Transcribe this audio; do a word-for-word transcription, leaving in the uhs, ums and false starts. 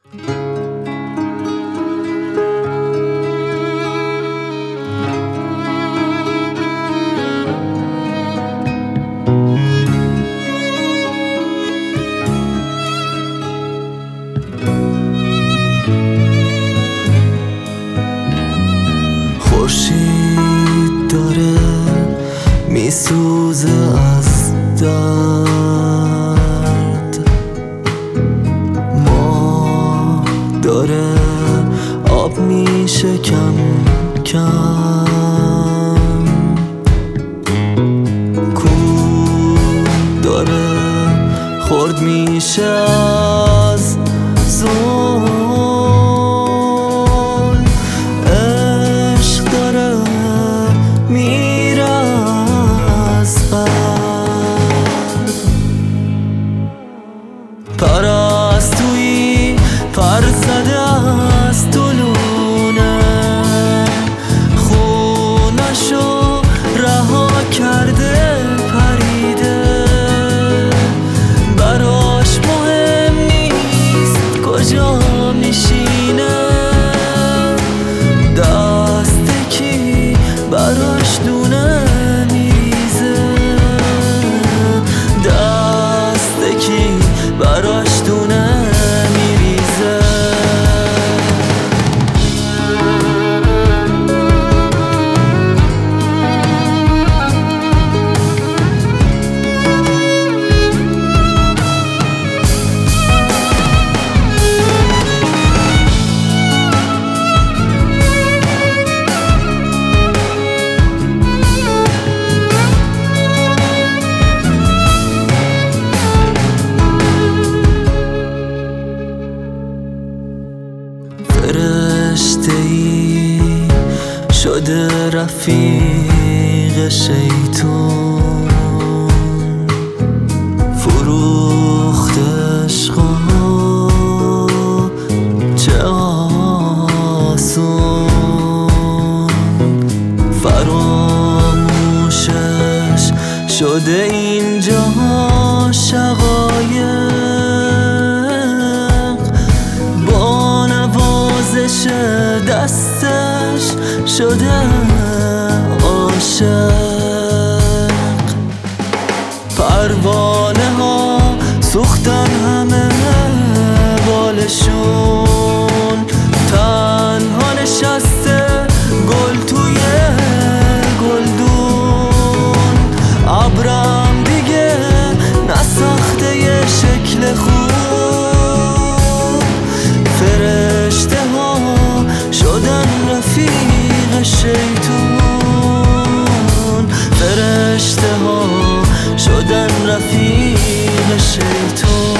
خورشید داره میسوزه از درد، ما داره آب میشه کم کم، کوه داره خورد میشه از زون، پرستویی پر زده از طولونه، خونشو رها کرده پریده، براش مهم نیست کجا میشینه، دست کی براش دونه میریزه، دست کی براش دونه میریزه. فرشته‌ای شده رفیق شیطون، فروخت عشقا چه آسون، فراموشش شده اینجا شقایق، با نوازش دستش شده عاشق، پروانه ها سوختن همه بالشون، تنها نشسته گل توی گلدون، ابرم دیگه نساخته یه شکل خوب، فرشته ها شدن رفیق شیطون، فرشته ها شدن رفیق شیطون.